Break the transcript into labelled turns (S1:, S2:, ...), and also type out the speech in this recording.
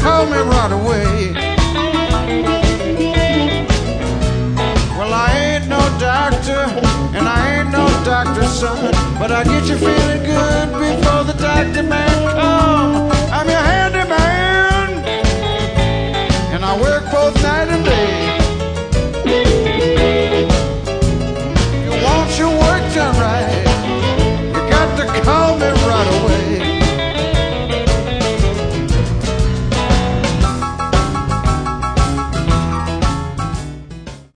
S1: call me right away. Well, I ain't no doctor, and I ain't no doctor's son, but I get you feeling good before the doctor man come. I'm your handyman, and I work both night and day.